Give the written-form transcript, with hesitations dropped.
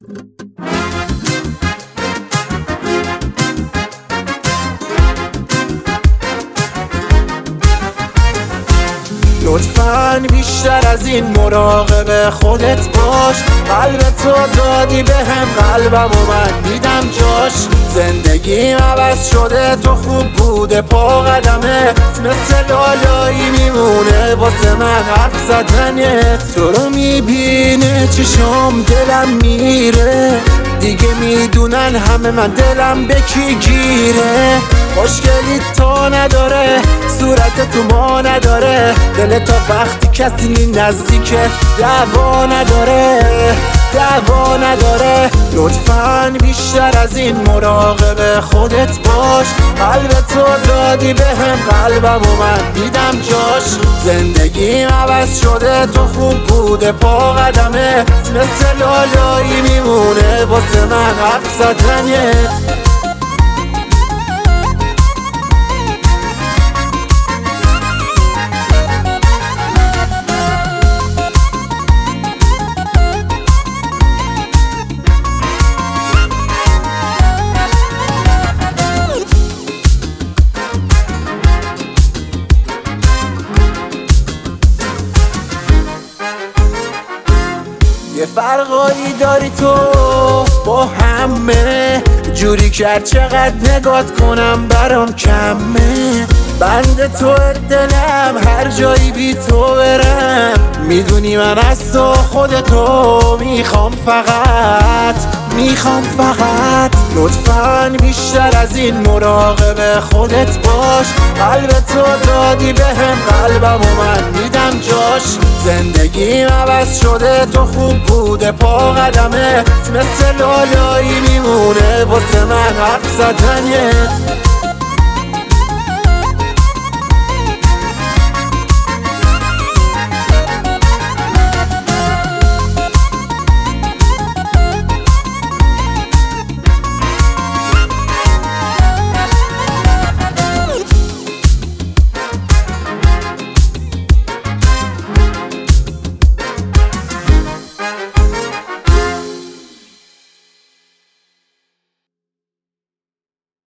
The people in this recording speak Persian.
لطفاً بیشتر از این مراقب خودت باش. قلب تو دادی بهم قلبم و من میدم جاش. زندگیم عوض شده تو خوب بوده پا قدمه، مثل لالایی میمونه واسه من حرف زدنت. تو رو میبینه چشام دلم میره، دیگه میدونن همه من دلم به کی گیره. مشکلی تو نداره، صورت تو ما نداره، دل تا وقتی کسی نزدیکه دعوا نداره، دعوا نداره. لطفاً بیشتر از این مراقب خودت باش. قلب تو دادی بهم قلبم و من میدم جاش. زندگیم عوض شده تو خوب بوده پا قدمه، مثل لالایی میمونه واسه من حرف زدنت. یه فرقایی داری تو با همه، جوری کرد چقدر نگات کنم برام کمه. بند تو دلم هر جایی بی تو برم، میدونی من از تو خودتو میخوام فقط، میخوام فقط. لطفاً بیشتر از این مراقب خودت باش. قلب تو دادی بهم قلبم و من میدم جاش. زندگیم عوض شده تو خوب بوده پا قدمه، مثل لالایی میمونه واسه من حرف زدنت.